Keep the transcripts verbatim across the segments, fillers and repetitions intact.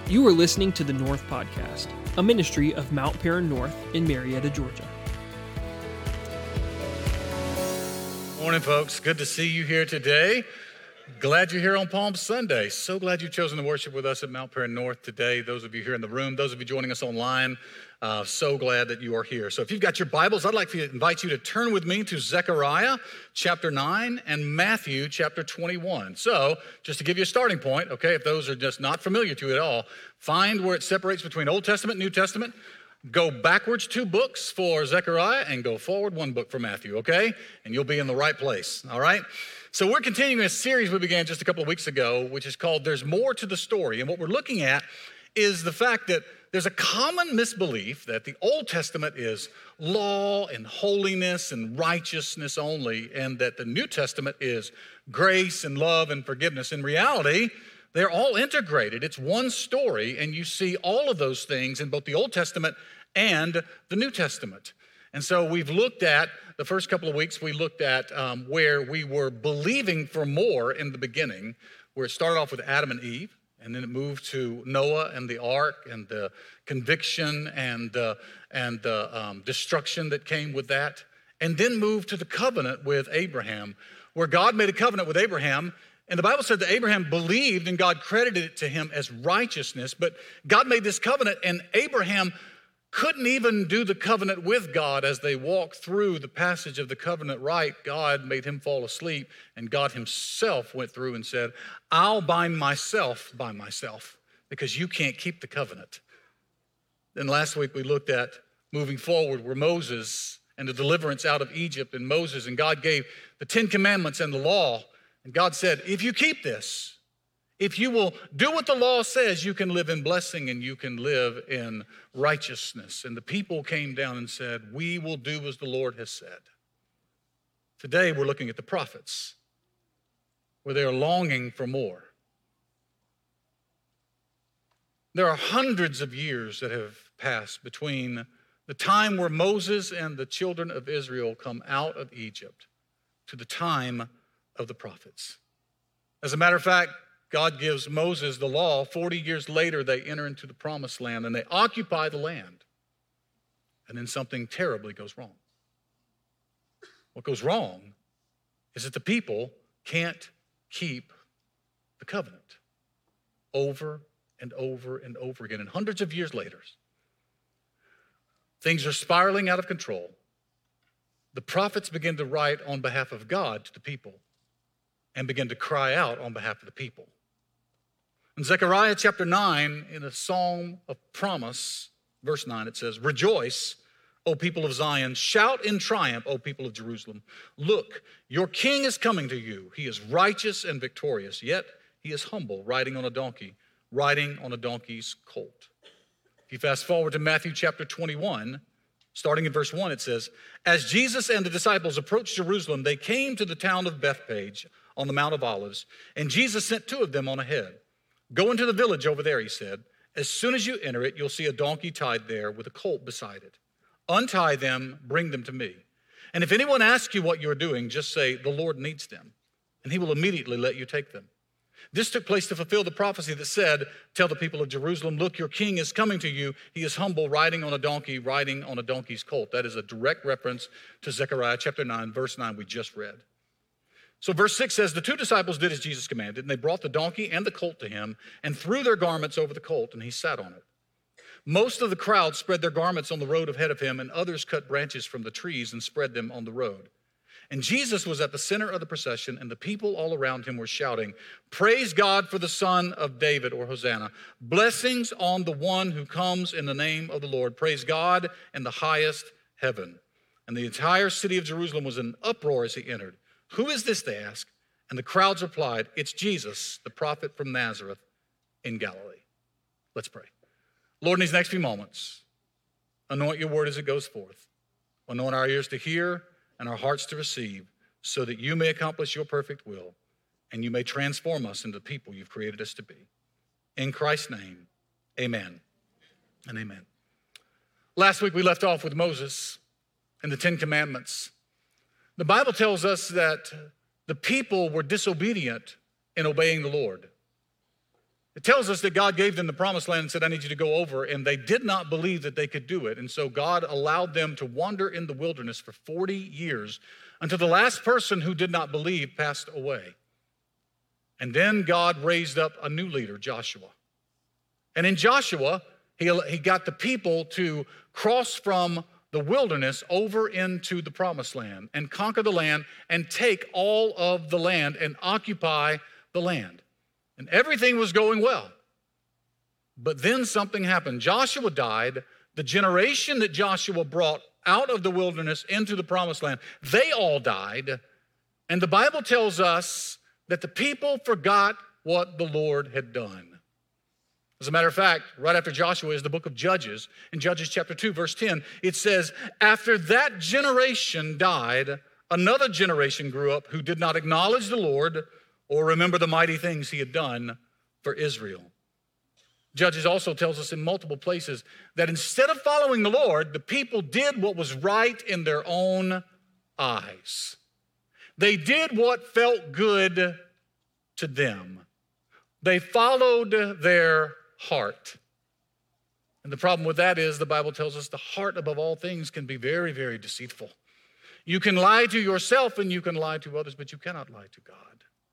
You are listening to the North Podcast, a ministry of Mount Paran North in Marietta, Georgia. Morning, folks. Good to see you here today. Glad you're here on Palm Sunday. So glad you've chosen to worship with us at Mount Paran North today. Those of you here in the room, those of you joining us online, uh, so glad that you are here. So if you've got your Bibles, I'd like to invite you to turn with me to Zechariah chapter nine and Matthew chapter twenty-one. So just to give you a starting point, okay, if those are just not familiar to you at all, find where it separates between Old Testament and New Testament. Go backwards two books for Zechariah and go forward one book for Matthew, okay? And you'll be in the right place, all right? So we're continuing a series we began just a couple of weeks ago, which is called There's More to the Story. And what we're looking at is the fact that there's a common misbelief that the Old Testament is law and holiness and righteousness only, and that the New Testament is grace and love and forgiveness. In reality, they're all integrated. It's one story, and you see all of those things in both the Old Testament and the New Testament. And so we've looked at, the first couple of weeks, we looked at um, where we were believing for more in the beginning, where it started off with Adam and Eve, and then it moved to Noah and the ark and the conviction and, uh, and the um, destruction that came with that, and then moved to the covenant with Abraham, where God made a covenant with Abraham. And the Bible said that Abraham believed and God credited it to him as righteousness, but God made this covenant and Abraham couldn't even do the covenant with God. As they walked through the passage of the covenant rite, God made him fall asleep, and God himself went through and said, I'll bind myself by myself because you can't keep the covenant. Then last week we looked at moving forward where Moses and the deliverance out of Egypt, and Moses and God gave the Ten Commandments and the law. And God said, if you keep this, if you will do what the law says, you can live in blessing and you can live in righteousness. And the people came down and said, we will do as the Lord has said. Today we're looking at the prophets, where they are longing for more. There are hundreds of years that have passed between the time where Moses and the children of Israel come out of Egypt to the time of the prophets. As a matter of fact, God gives Moses the law. forty years later, they enter into the promised land and they occupy the land. And then something terribly goes wrong. What goes wrong is that the people can't keep the covenant over and over and over again. And hundreds of years later, things are spiraling out of control. The prophets begin to write on behalf of God to the people and begin to cry out on behalf of the people. In Zechariah chapter nine, in a psalm of promise, verse nine, it says, rejoice, O people of Zion. Shout in triumph, O people of Jerusalem. Look, your king is coming to you. He is righteous and victorious, yet he is humble, riding on a donkey, riding on a donkey's colt. If you fast forward to Matthew chapter twenty-one, starting in verse one, it says, as Jesus and the disciples approached Jerusalem, they came to the town of Bethphage on the Mount of Olives, and Jesus sent two of them on ahead. Go into the village over there, he said. As soon as you enter it, you'll see a donkey tied there with a colt beside it. Untie them, bring them to me. And if anyone asks you what you're doing, just say, the Lord needs them, and he will immediately let you take them. This took place to fulfill the prophecy that said, tell the people of Jerusalem, look, your king is coming to you. He is humble, riding on a donkey, riding on a donkey's colt. That is a direct reference to Zechariah chapter nine, verse nine we just read. So verse six says, the two disciples did as Jesus commanded, and they brought the donkey and the colt to him and threw their garments over the colt, and he sat on it. Most of the crowd spread their garments on the road ahead of him, and others cut branches from the trees and spread them on the road. And Jesus was at the center of the procession, and the people all around him were shouting, praise God for the Son of David, or Hosanna. Blessings on the one who comes in the name of the Lord. Praise God in the highest heaven. And the entire city of Jerusalem was in uproar as he entered. Who is this, they asked? And the crowds replied, it's Jesus, the prophet from Nazareth in Galilee. Let's pray. Lord, in these next few moments, anoint your word as it goes forth. Anoint our ears to hear and our hearts to receive, so that you may accomplish your perfect will and you may transform us into the people you've created us to be. In Christ's name, amen and amen. Last week we left off with Moses and the Ten Commandments. The Bible tells us that the people were disobedient in obeying the Lord. It tells us that God gave them the promised land and said, I need you to go over, and they did not believe that they could do it. And so God allowed them to wander in the wilderness for forty years until the last person who did not believe passed away. And then God raised up a new leader, Joshua. And in Joshua, he, he got the people to cross from the wilderness over into the promised land and conquer the land and take all of the land and occupy the land. And everything was going well. But then something happened. Joshua died. The generation that Joshua brought out of the wilderness into the promised land, they all died. And the Bible tells us that the people forgot what the Lord had done. As a matter of fact, right after Joshua is the book of Judges. In Judges chapter two, verse ten, it says, after that generation died, another generation grew up who did not acknowledge the Lord or remember the mighty things he had done for Israel. Judges also tells us in multiple places that instead of following the Lord, the people did what was right in their own eyes. They did what felt good to them. They followed their heart. And the problem with that is the Bible tells us the heart above all things can be very, very deceitful. You can lie to yourself and you can lie to others, but you cannot lie to God.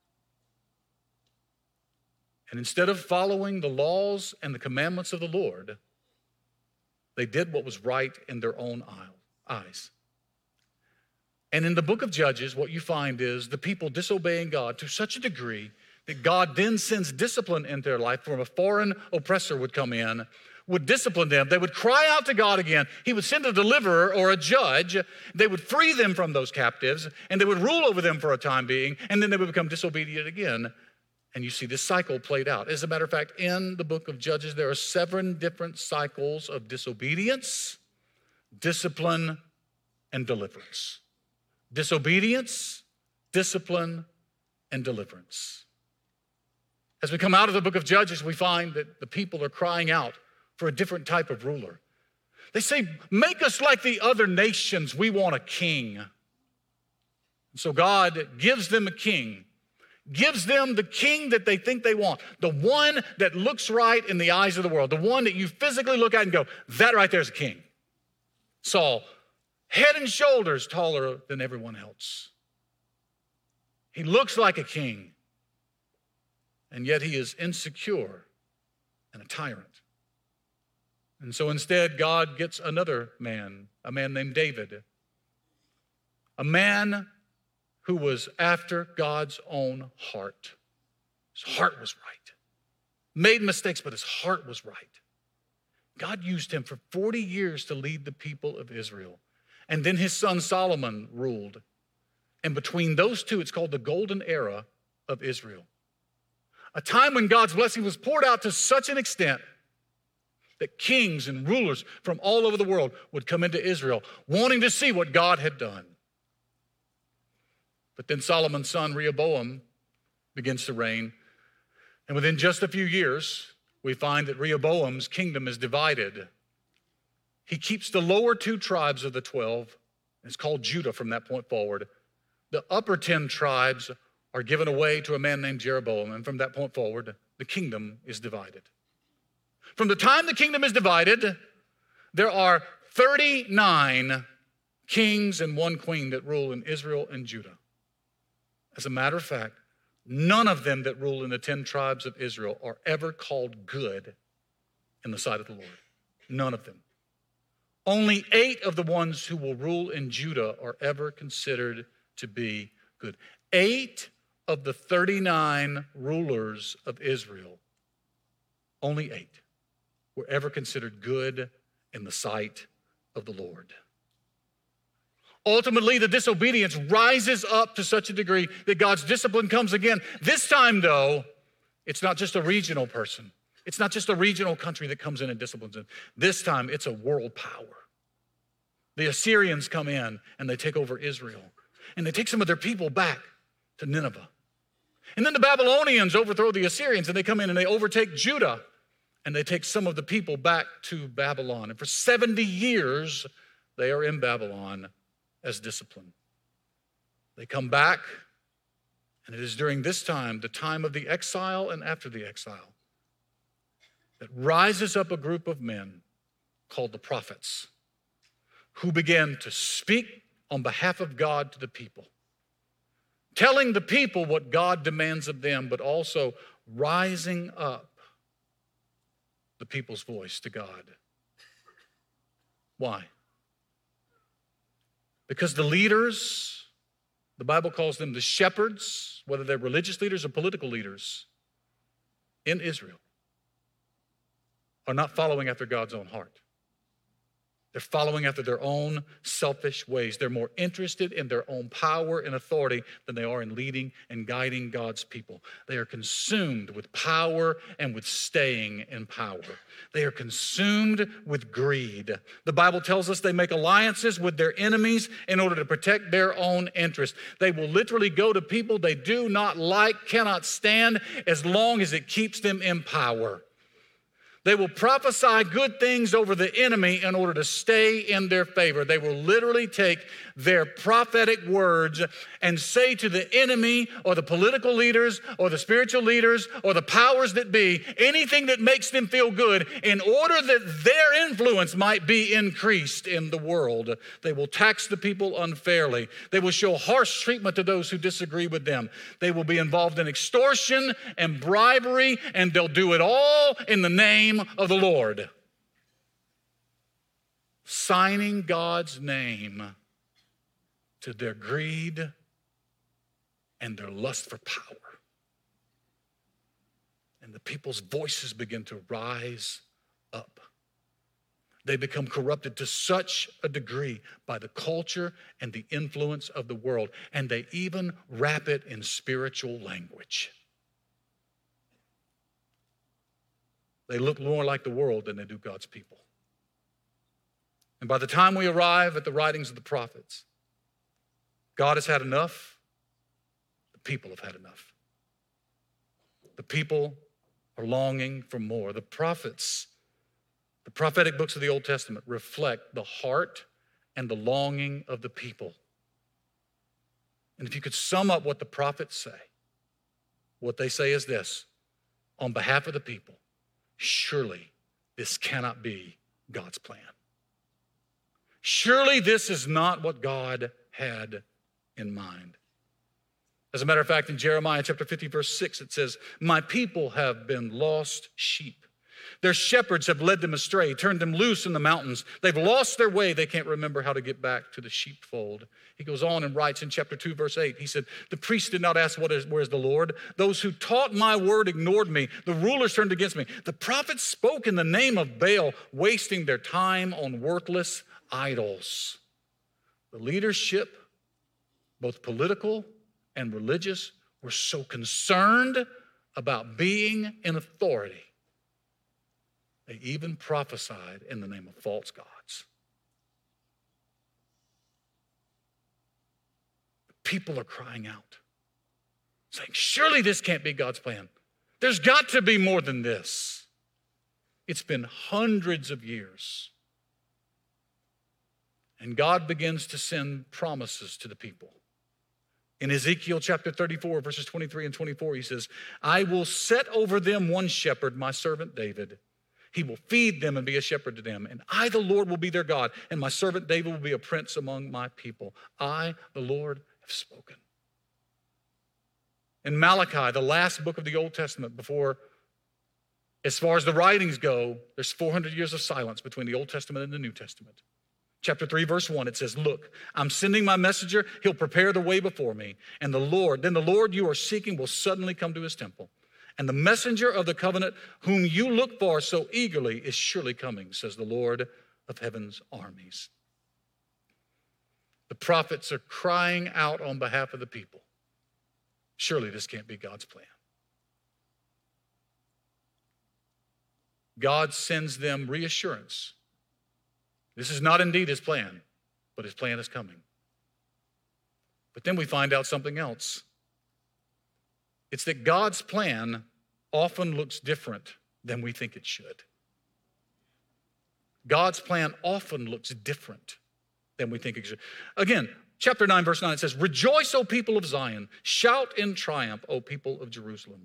And instead of following the laws and the commandments of the Lord, they did what was right in their own eyes. And in the book of Judges, what you find is the people disobeying God to such a degree that God then sends discipline into their life from a foreign oppressor would come in, would discipline them. They would cry out to God again. He would send a deliverer or a judge. They would free them from those captives, and they would rule over them for a time being, and then they would become disobedient again. And you see this cycle played out. As a matter of fact, in the book of Judges, there are seven different cycles of disobedience, discipline, and deliverance. Disobedience, discipline, and deliverance. As we come out of the book of Judges, we find that the people are crying out for a different type of ruler. They say, make us like the other nations. We want a king. And so God gives them a king. Gives them the king that they think they want, the one that looks right in the eyes of the world, the one that you physically look at and go, that right there's a king. Saul, head and shoulders taller than everyone else. He looks like a king, and yet he is insecure and a tyrant. And so instead, God gets another man, a man named David, a man who was after God's own heart. His heart was right. Made mistakes, but his heart was right. God used him for forty years to lead the people of Israel. And then his son Solomon ruled. And between those two, it's called the golden era of Israel. A time when God's blessing was poured out to such an extent that kings and rulers from all over the world would come into Israel wanting to see what God had done. But then Solomon's son, Rehoboam, begins to reign. And within just a few years, we find that Rehoboam's kingdom is divided. He keeps the lower two tribes of the twelve. It's called Judah from that point forward. The upper ten tribes are given away to a man named Jeroboam. And from that point forward, the kingdom is divided. From the time the kingdom is divided, there are thirty-nine kings and one queen that rule in Israel and Judah. As a matter of fact, none of them that rule in the ten tribes of Israel are ever called good in the sight of the Lord. None of them. Only eight of the ones who will rule in Judah are ever considered to be good. Eight of the thirty-nine rulers of Israel, only eight, were ever considered good in the sight of the Lord. Ultimately, the disobedience rises up to such a degree that God's discipline comes again. This time, though, it's not just a regional person. It's not just a regional country that comes in and disciplines them. This time, it's a world power. The Assyrians come in and they take over Israel. And they take some of their people back to Nineveh. And then the Babylonians overthrow the Assyrians and they come in and they overtake Judah. And they take some of the people back to Babylon. And for seventy years, they are in Babylon as discipline. They come back, and it is during this time, the time of the exile and after the exile, that rises up a group of men called the prophets who began to speak on behalf of God to the people, telling the people what God demands of them, but also rising up the people's voice to God. Why? Because the leaders, the Bible calls them the shepherds, whether they're religious leaders or political leaders in Israel, are not following after God's own heart. They're following after their own selfish ways. They're more interested in their own power and authority than they are in leading and guiding God's people. They are consumed with power and with staying in power. They are consumed with greed. The Bible tells us they make alliances with their enemies in order to protect their own interests. They will literally go to people they do not like, cannot stand, as long as it keeps them in power. They will prophesy good things over the enemy in order to stay in their favor. They will literally take their prophetic words and say to the enemy or the political leaders or the spiritual leaders or the powers that be, anything that makes them feel good in order that their influence might be increased in the world. They will tax the people unfairly. They will show harsh treatment to those who disagree with them. They will be involved in extortion and bribery, and they'll do it all in the name of the Lord, signing God's name to their greed and their lust for power. And the people's voices begin to rise up. They become corrupted to such a degree by the culture and the influence of the world, and they even wrap it in spiritual language. They look more like the world than they do God's people. And by the time we arrive at the writings of the prophets, God has had enough. The people have had enough. The people are longing for more. The prophets, the prophetic books of the Old Testament reflect the heart and the longing of the people. And if you could sum up what the prophets say, what they say is this: on behalf of the people, surely this cannot be God's plan. Surely this is not what God had in mind. As a matter of fact, in Jeremiah chapter fifty, verse six, it says, "My people have been lost sheep. Their shepherds have led them astray, turned them loose in the mountains. They've lost their way. They can't remember how to get back to the sheepfold." He goes on and writes in chapter two, verse eight, he said, "The priests did not ask, what is, where is the Lord? Those who taught my word ignored me. The rulers turned against me. The prophets spoke in the name of Baal, wasting their time on worthless idols." The leadership, both political and religious, were so concerned about being in authority, they even prophesied in the name of false gods. The people are crying out, saying, surely this can't be God's plan. There's got to be more than this. It's been hundreds of years. And God begins to send promises to the people. In Ezekiel chapter thirty-four, verses twenty-three and twenty-four, he says, "I will set over them one shepherd, my servant David. He will feed them and be a shepherd to them. And I, the Lord, will be their God, and my servant David will be a prince among my people. I, the Lord, have spoken." In Malachi, the last book of the Old Testament, before, as far as the writings go, there's four hundred years of silence between the Old Testament and the New Testament. Chapter three, verse one, it says, "Look, I'm sending my messenger. He'll prepare the way before me. And the Lord, then the Lord you are seeking will suddenly come to his temple. And the messenger of the covenant whom you look for so eagerly is surely coming, says the Lord of heaven's armies." The prophets are crying out on behalf of the people. Surely this can't be God's plan. God sends them reassurance. This is not indeed his plan, but his plan is coming. But then we find out something else. It's that God's plan often looks different than we think it should. God's plan often looks different than we think it should. Again, chapter nine, verse nine, it says, "Rejoice, O people of Zion. Shout in triumph, O people of Jerusalem.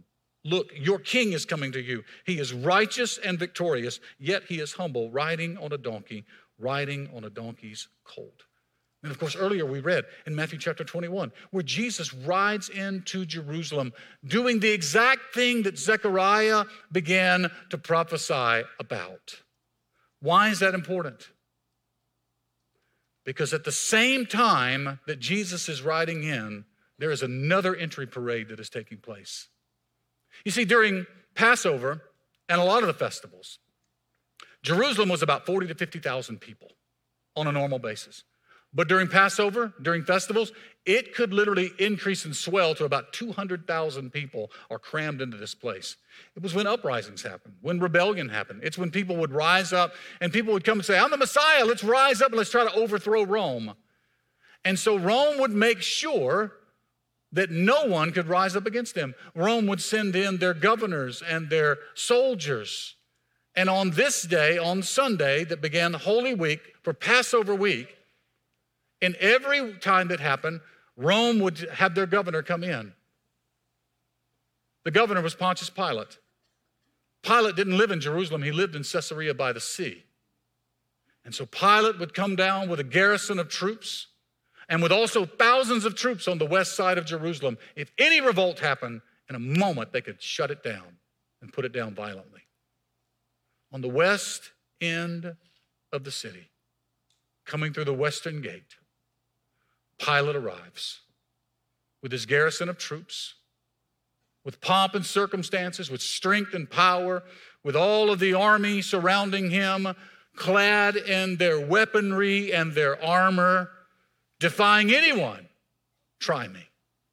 Look, your king is coming to you. He is righteous and victorious, yet he is humble, riding on a donkey, riding on a donkey's colt. And of course, earlier we read in Matthew chapter twenty-one, where Jesus rides into Jerusalem, doing the exact thing that Zechariah began to prophesy about. Why is that important? Because at the same time that Jesus is riding in, there is another entry parade that is taking place. You see, during Passover and a lot of the festivals, Jerusalem was about forty to fifty thousand people on a normal basis. But during Passover, during festivals, it could literally increase and swell to about two hundred thousand people are crammed into this place. It was when uprisings happened, when rebellion happened. It's when people would rise up and people would come and say, I'm the Messiah, let's rise up and let's try to overthrow Rome. And so Rome would make sure that no one could rise up against them. Rome would send in their governors and their soldiers. And on this day, on Sunday, that began Holy Week, for Passover week, and every time that happened, Rome would have their governor come in. The governor was Pontius Pilate. Pilate didn't live in Jerusalem. He lived in Caesarea by the sea. And so Pilate would come down with a garrison of troops and with also thousands of troops on the west side of Jerusalem. If any revolt happened, in a moment they could shut it down and put it down violently. On the west end of the city, coming through the western gate, Pilate arrives with his garrison of troops, with pomp and circumstances, with strength and power, with all of the army surrounding him, clad in their weaponry and their armor, defying anyone, try me.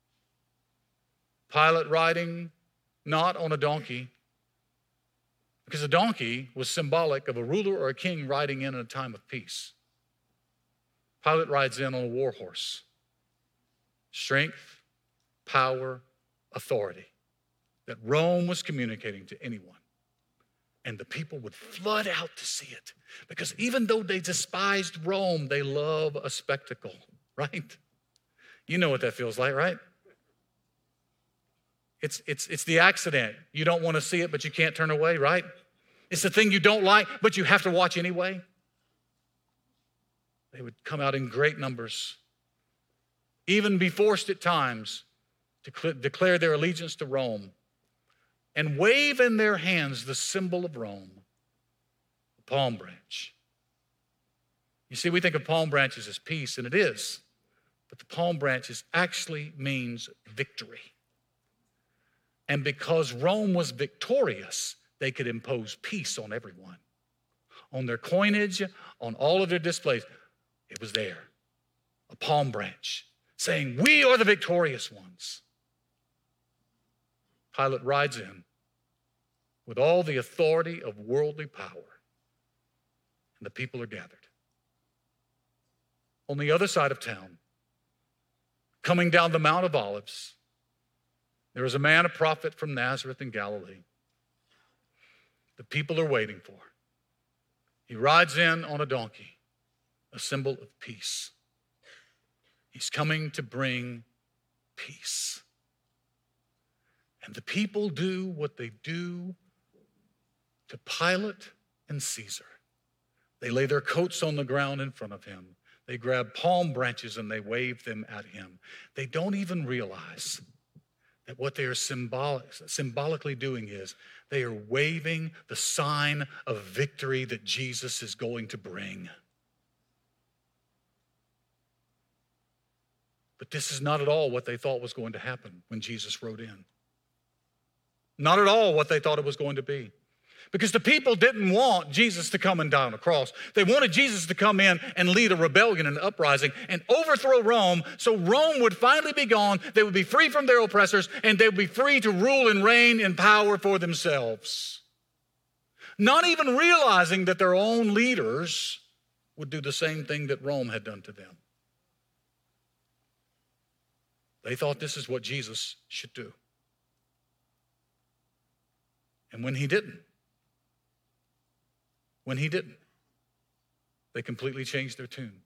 Pilate riding not on a donkey, because a donkey was symbolic of a ruler or a king riding in in a time of peace. Pilate rides in on a war horse. Strength, power, authority that Rome was communicating to anyone. And the people would flood out to see it. Because even though they despised Rome, they love a spectacle, right? You know what that feels like, right? It's, it's, it's the accident. You don't want to see it, but you can't turn away, right? It's the thing you don't like, but you have to watch anyway. They would come out in great numbers, even be forced at times to cl- declare their allegiance to Rome and wave in their hands the symbol of Rome, the palm branch. You see, we think of palm branches as peace, and it is, but the palm branches actually means victory. And because Rome was victorious, they could impose peace on everyone. On their coinage, on all of their displays, it was there, a palm branch, saying, we are the victorious ones. Pilate rides in with all the authority of worldly power, and the people are gathered. On the other side of town, coming down the Mount of Olives, there is a man, a prophet from Nazareth in Galilee. The people are waiting for. He rides in on a donkey, a symbol of peace. He's coming to bring peace. And the people do what they do to Pilate and Caesar. They lay their coats on the ground in front of him. They grab palm branches and they wave them at him. They don't even realize that what they are symbolic, symbolically doing is they are waving the sign of victory that Jesus is going to bring. But this is not at all what they thought was going to happen when Jesus rode in. Not at all what they thought it was going to be. Because the people didn't want Jesus to come and die on a cross. They wanted Jesus to come in and lead a rebellion and uprising and overthrow Rome, so Rome would finally be gone, they would be free from their oppressors, and they would be free to rule and reign in power for themselves. Not even realizing that their own leaders would do the same thing that Rome had done to them. They thought this is what Jesus should do. And when he didn't, when he didn't, they completely changed their tune.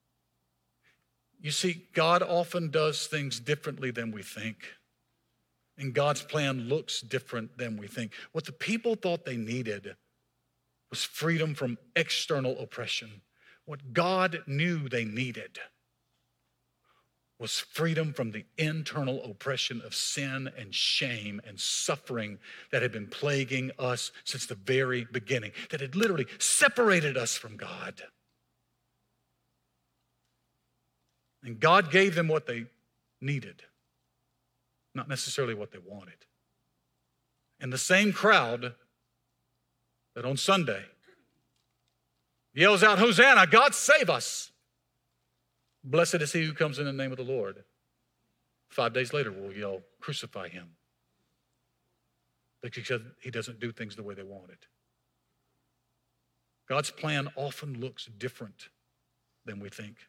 You see, God often does things differently than we think. And God's plan looks different than we think. What the people thought they needed was freedom from external oppression. What God knew they needed was freedom from the internal oppression of sin and shame and suffering that had been plaguing us since the very beginning, that had literally separated us from God. And God gave them what they needed, not necessarily what they wanted. And the same crowd that on Sunday yells out, "Hosanna, God save us. Blessed is he who comes in the name of the Lord." Five days later, we'll yell, "Crucify him." Because he doesn't do things the way they wanted. God's plan often looks different than we think.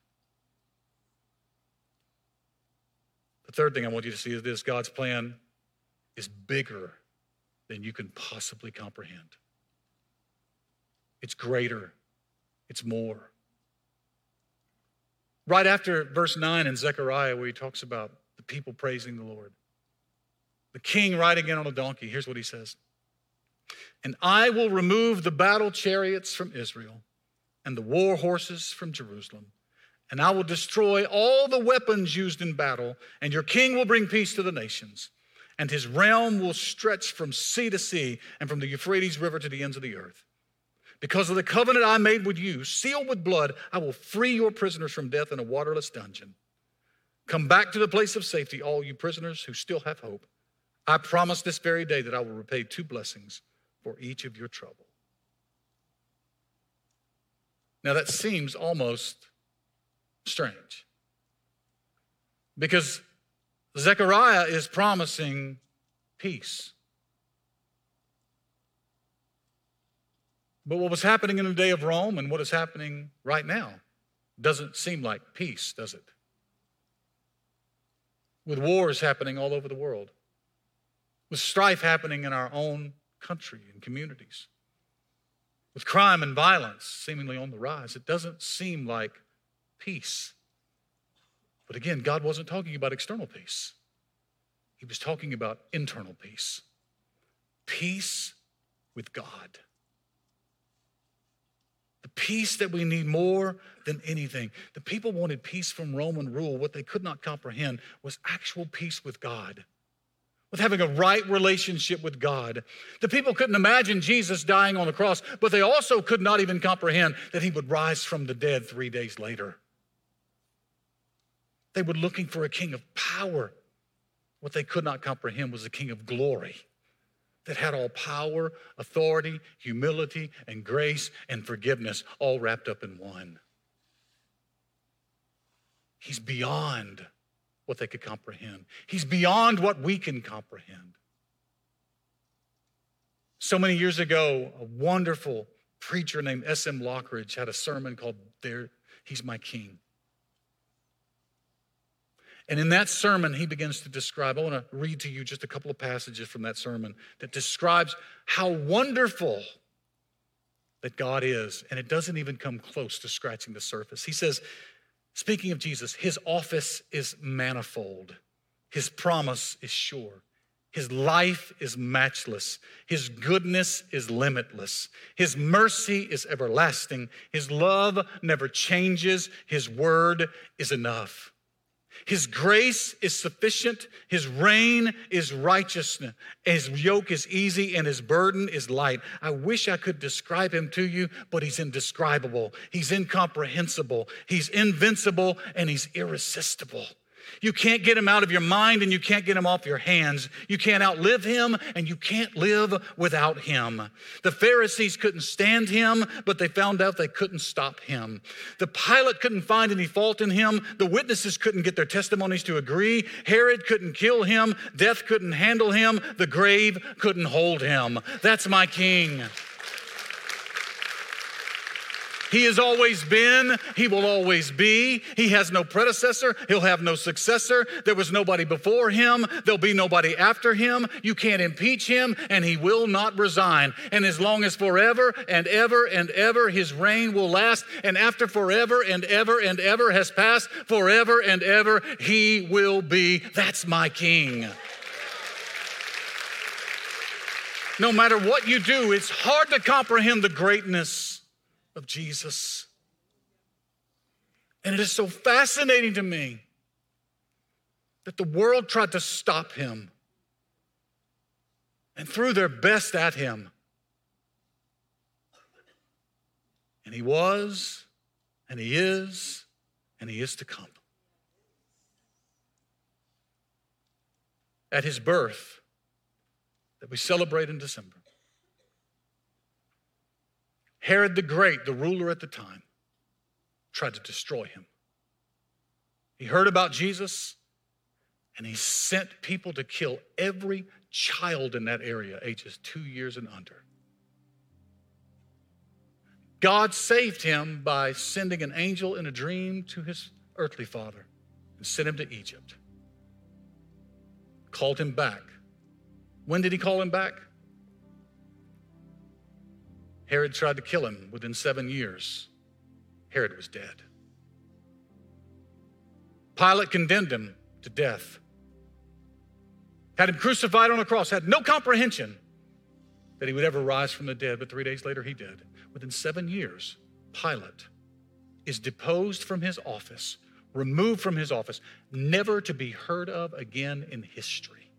The third thing I want you to see is this: God's plan is bigger than you can possibly comprehend. It's greater. It's more. Right after verse nine in Zechariah, where he talks about the people praising the Lord, the king riding in on a donkey, here's what he says: "And I will remove the battle chariots from Israel and the war horses from Jerusalem, and I will destroy all the weapons used in battle, and your king will bring peace to the nations, and his realm will stretch from sea to sea and from the Euphrates River to the ends of the earth. Because of the covenant I made with you, sealed with blood, I will free your prisoners from death in a waterless dungeon. Come back to the place of safety, all you prisoners who still have hope. I promise this very day that I will repay two blessings for each of your trouble." Now that seems almost strange, because Zechariah is promising peace. But what was happening in the day of Rome and what is happening right now doesn't seem like peace, does it? With wars happening all over the world, with strife happening in our own country and communities, with crime and violence seemingly on the rise, it doesn't seem like peace. But again, God wasn't talking about external peace. He was talking about internal peace. Peace with God. The peace that we need more than anything. The people wanted peace from Roman rule. What they could not comprehend was actual peace with God, with having a right relationship with God. The people couldn't imagine Jesus dying on the cross, but they also could not even comprehend that he would rise from the dead three days later. They were looking for a king of power. What they could not comprehend was a king of glory that had all power, authority, humility, and grace and forgiveness all wrapped up in one. He's beyond what they could comprehend. He's beyond what we can comprehend. So many years ago, a wonderful preacher named S M Lockridge had a sermon called There, He's My King. And in that sermon, he begins to describe, I want to read to you just a couple of passages from that sermon that describes how wonderful that God is. And it doesn't even come close to scratching the surface. He says, speaking of Jesus, his office is manifold. His promise is sure. His life is matchless. His goodness is limitless. His mercy is everlasting. His love never changes. His word is enough. His grace is sufficient. His reign is righteousness. His yoke is easy and his burden is light. I wish I could describe him to you, but he's indescribable. He's incomprehensible. He's invincible and he's irresistible. You can't get him out of your mind and you can't get him off your hands. You can't outlive him and you can't live without him. The Pharisees couldn't stand him, but they found out they couldn't stop him. The Pilate couldn't find any fault in him. The witnesses couldn't get their testimonies to agree. Herod couldn't kill him. Death couldn't handle him. The grave couldn't hold him. That's my king. He has always been, he will always be. He has no predecessor, he'll have no successor. There was nobody before him, there'll be nobody after him. You can't impeach him, and he will not resign. And as long as forever and ever and ever his reign will last, and after forever and ever and ever has passed, forever and ever he will be. That's my king. No matter what you do, it's hard to comprehend the greatness of Jesus. And it is so fascinating to me that the world tried to stop him and threw their best at him. And he was, and he is, and he is to come. At his birth, that we celebrate in December, Herod the Great, the ruler at the time, tried to destroy him. He heard about Jesus, and he sent people to kill every child in that area, ages two years and under. God saved him by sending an angel in a dream to his earthly father and sent him to Egypt. Called him back. When did he call him back? Herod tried to kill him within seven years. Herod was dead. Pilate condemned him to death. Had him crucified on a cross, had no comprehension that he would ever rise from the dead, but three days later he did. Within seven years, Pilate is deposed from his office, removed from his office, never to be heard of again in history.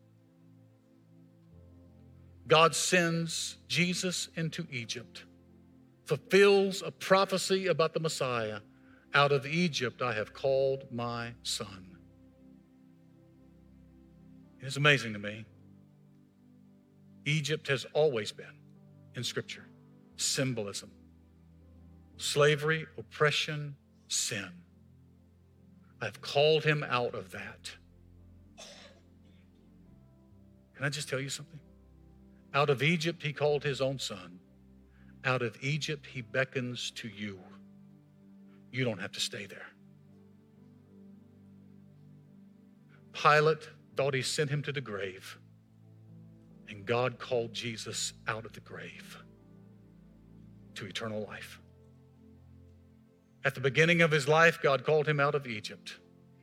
God sends Jesus into Egypt, fulfills a prophecy about the Messiah. Out of Egypt I have called my son. It is amazing to me. Egypt has always been, in Scripture, symbolism. Slavery, oppression, sin. I have called him out of that. Can I just tell you something? Out of Egypt, he called his own son. Out of Egypt, he beckons to you. You don't have to stay there. Pilate thought he sent him to the grave, and God called Jesus out of the grave to eternal life. At the beginning of his life, God called him out of Egypt.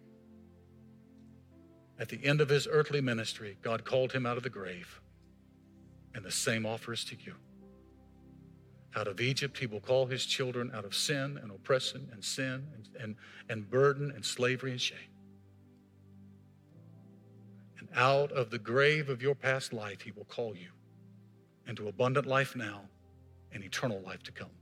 At the end of his earthly ministry, God called him out of the grave. And the same offers to you. Out of Egypt, he will call his children out of sin and oppression and sin and, and, and burden and slavery and shame. And out of the grave of your past life, he will call you into abundant life now and eternal life to come.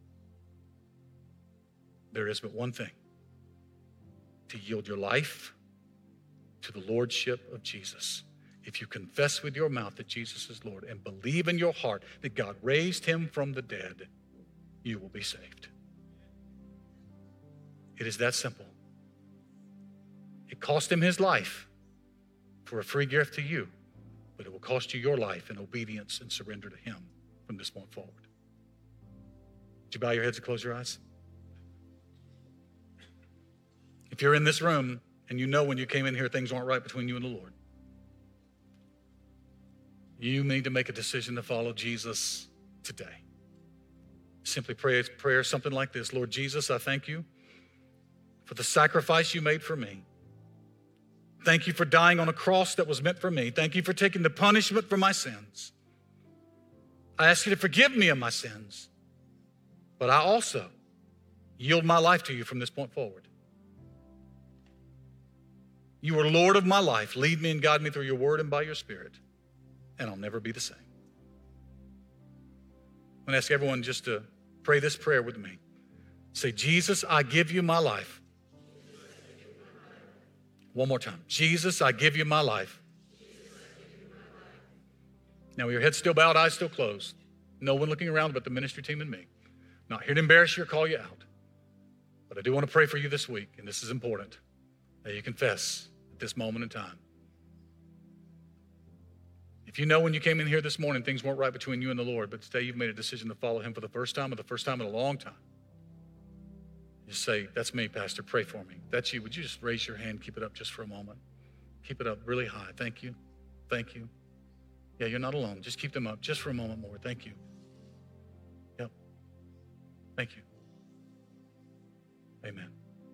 There is but one thing: to yield your life to the lordship of Jesus. If you confess with your mouth that Jesus is Lord and believe in your heart that God raised him from the dead, you will be saved. It is that simple. It cost him his life for a free gift to you, but it will cost you your life in obedience and surrender to him from this point forward. Would you bow your heads and close your eyes? If you're in this room and you know when you came in here things weren't right between you and the Lord, you need to make a decision to follow Jesus today. Simply pray a prayer something like this: Lord Jesus, I thank you for the sacrifice you made for me. Thank you for dying on a cross that was meant for me. Thank you for taking the punishment for my sins. I ask you to forgive me of my sins, but I also yield my life to you from this point forward. You are Lord of my life. Lead me and guide me through your word and by your Spirit, and I'll never be the same. I'm going to ask everyone just to pray this prayer with me. Say, Jesus, I give you my life. One more time. Jesus, I give you my life. Now, with your head still bowed, eyes still closed, no one looking around but the ministry team and me. Not here to embarrass you or call you out, but I do want to pray for you this week, and this is important, that you confess at this moment in time. If you know when you came in here this morning, things weren't right between you and the Lord, but today you've made a decision to follow him for the first time or the first time in a long time, just say, that's me, Pastor, pray for me. That's you. Would you just raise your hand, keep it up just for a moment? Keep it up really high. Thank you. Thank you. Yeah, you're not alone. Just keep them up just for a moment more. Thank you. Yep. Thank you. Amen.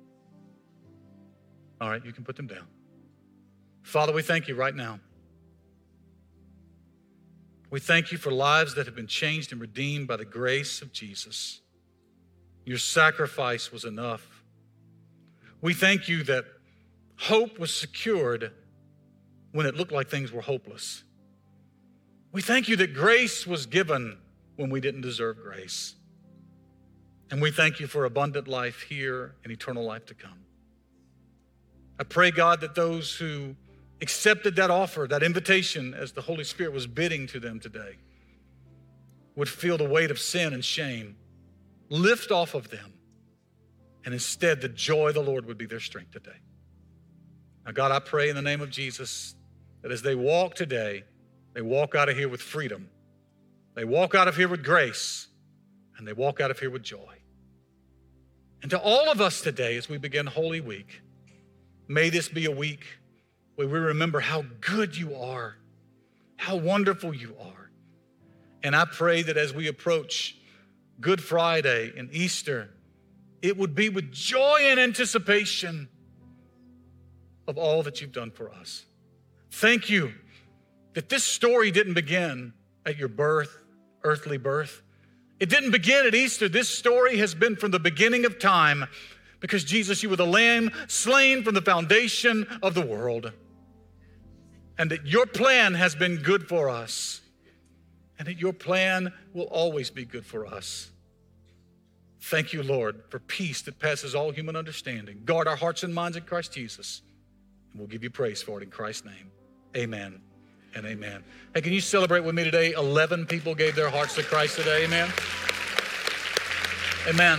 All right, you can put them down. Father, we thank you right now. We thank you for lives that have been changed and redeemed by the grace of Jesus. Your sacrifice was enough. We thank you that hope was secured when it looked like things were hopeless. We thank you that grace was given when we didn't deserve grace. And we thank you for abundant life here and eternal life to come. I pray, God, that those who accepted that offer, that invitation as the Holy Spirit was bidding to them today, would feel the weight of sin and shame lift off of them, and instead the joy of the Lord would be their strength today. Now, God, I pray in the name of Jesus that as they walk today, they walk out of here with freedom. They walk out of here with grace, and they walk out of here with joy. And to all of us today, as we begin Holy Week, may this be a week where we remember how good you are, how wonderful you are. And I pray that as we approach Good Friday and Easter, it would be with joy and anticipation of all that you've done for us. Thank you that this story didn't begin at your birth, earthly birth. It didn't begin at Easter. This story has been from the beginning of time, because Jesus, you were the Lamb slain from the foundation of the world. And that your plan has been good for us. And that your plan will always be good for us. Thank you, Lord, for peace that passes all human understanding. Guard our hearts and minds in Christ Jesus. And we'll give you praise for it in Christ's name. Amen and amen. Hey, can you celebrate with me today? eleven people gave their hearts to Christ today. Amen. Amen.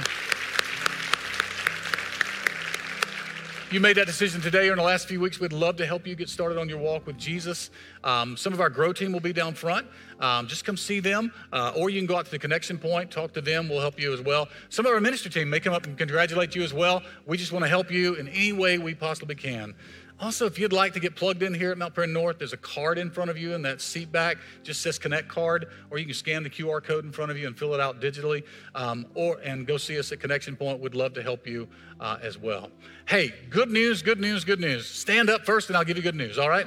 You made that decision today or in the last few weeks. We'd love to help you get started on your walk with Jesus. Um, some of our Grow team will be down front. Um, just come see them, uh, or you can go out to the connection point, talk to them. We'll help you as well. Some of our ministry team may come up and congratulate you as well. We just want to help you in any way we possibly can. Also, if you'd like to get plugged in here at Mount Paran North, there's a card in front of you in that seat back. Just says Connect Card, or you can scan the Q R code in front of you and fill it out digitally, um, or and go see us at Connection Point. We'd love to help you uh, as well. Hey, good news, good news, good news. Stand up first and I'll give you good news, all right?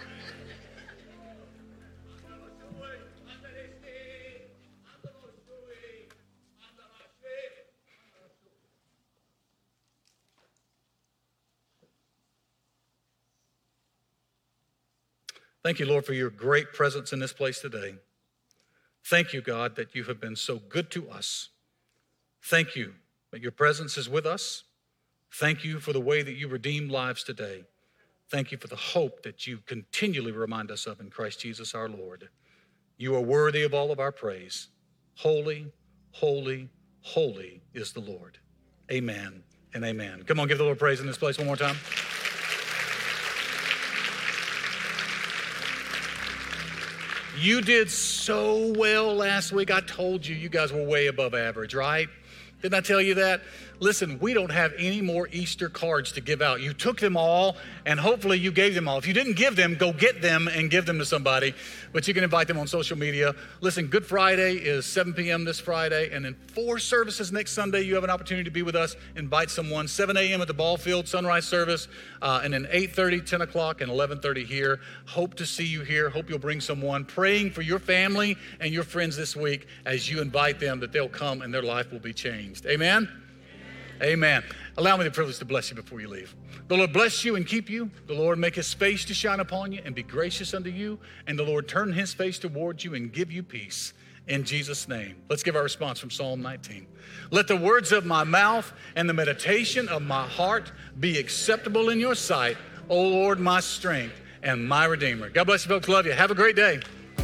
Thank you, Lord, for your great presence in this place today. Thank you, God, that you have been so good to us. Thank you that your presence is with us. Thank you for the way that you redeem lives today. Thank you for the hope that you continually remind us of in Christ Jesus our Lord. You are worthy of all of our praise. Holy, holy, holy is the Lord. Amen and amen. Come on, give the Lord praise in this place one more time. You did so well last week. I told you, you guys were way above average, right? Didn't I tell you that? Listen, we don't have any more Easter cards to give out. You took them all, and hopefully you gave them all. If you didn't give them, go get them and give them to somebody. But you can invite them on social media. Listen, Good Friday is seven p.m. this Friday, and then four services next Sunday. You have an opportunity to be with us. Invite someone. seven a.m. at the ball field, sunrise service, uh, and then eight thirty, ten o'clock, and eleven thirty here. Hope to see you here. Hope you'll bring someone. Praying for your family and your friends this week as you invite them that they'll come and their life will be changed. Amen? Amen. Allow me the privilege to bless you before you leave. The Lord bless you and keep you. The Lord make his face to shine upon you and be gracious unto you. And the Lord turn his face towards you and give you peace. In Jesus' name. Let's give our response from Psalm nineteen. Let the words of my mouth and the meditation of my heart be acceptable in your sight, O Lord, my strength and my Redeemer. God bless you, folks. Love you. Have a great day.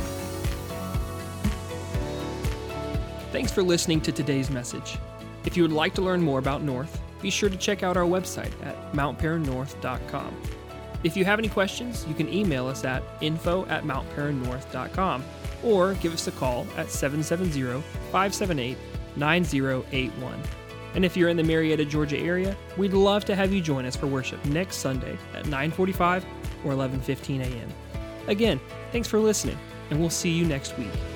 Thanks for listening to today's message. If you would like to learn more about North, be sure to check out our website at mount paran north dot com. If you have any questions, you can email us at info at mount paran north dot com or give us a call at seven seven zero, five seven eight, nine zero eight one. And if you're in the Marietta, Georgia area, we'd love to have you join us for worship next Sunday at nine forty-five or eleven fifteen a.m. Again, thanks for listening, and we'll see you next week.